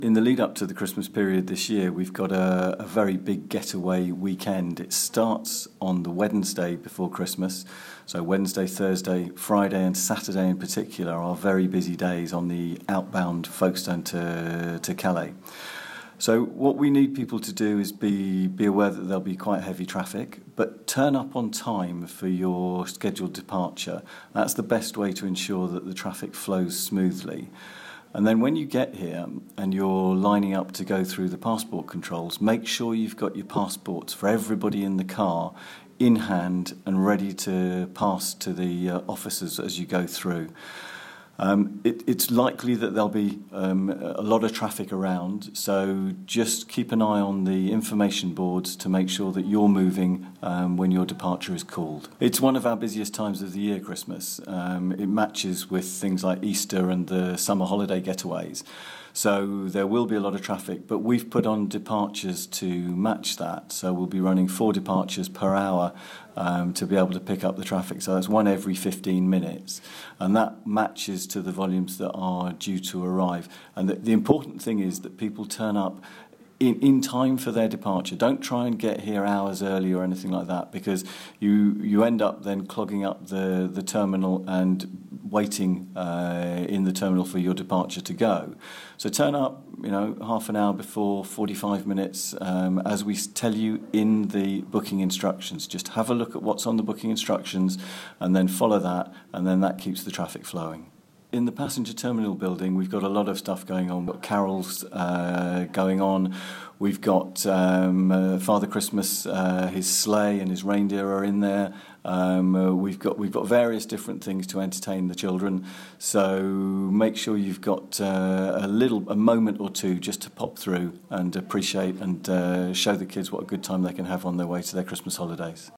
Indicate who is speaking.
Speaker 1: In the lead up to the Christmas period this year, we've got a very big getaway weekend. It starts on the Wednesday before Christmas. So Wednesday, Thursday, Friday and Saturday in particular are very busy days on the outbound Folkestone to Calais. So what we need people to do is be aware that there'll be quite heavy traffic, but turn up on time for your scheduled departure. That's the best way to ensure that the traffic flows smoothly. And then when you get here and you're lining up to go through the passport controls, make sure you've got your passports for everybody in the car in hand and ready to pass to the officers as you go through. It's likely that there'll be a lot of traffic around, so just keep an eye on the information boards to make sure that you're moving when your departure is called. It's one of our busiest times of the year, Christmas. It matches with things like Easter and the summer holiday getaways. So there will be a lot of traffic, but we've put on departures to match that. So we'll be running 4 departures per hour to be able to pick up the traffic. So that's one every 15 minutes. And that matches to the volumes that are due to arrive. And the important thing is that people turn up in time for their departure. Don't try and get here hours early or anything like that, because you end up then clogging up the terminal and waiting in the terminal for your departure to go. So turn up, half an hour before, 45 minutes, as we tell you in the booking instructions. Just have a look at what's on the booking instructions and then follow that, and then that keeps the traffic flowing. In the passenger terminal building, we've got a lot of stuff going on. We've got carols going on. We've got Father Christmas, his sleigh and his reindeer are in there. We've got various different things to entertain the children. So make sure you've got a moment or two just to pop through and appreciate and show the kids what a good time they can have on their way to their Christmas holidays.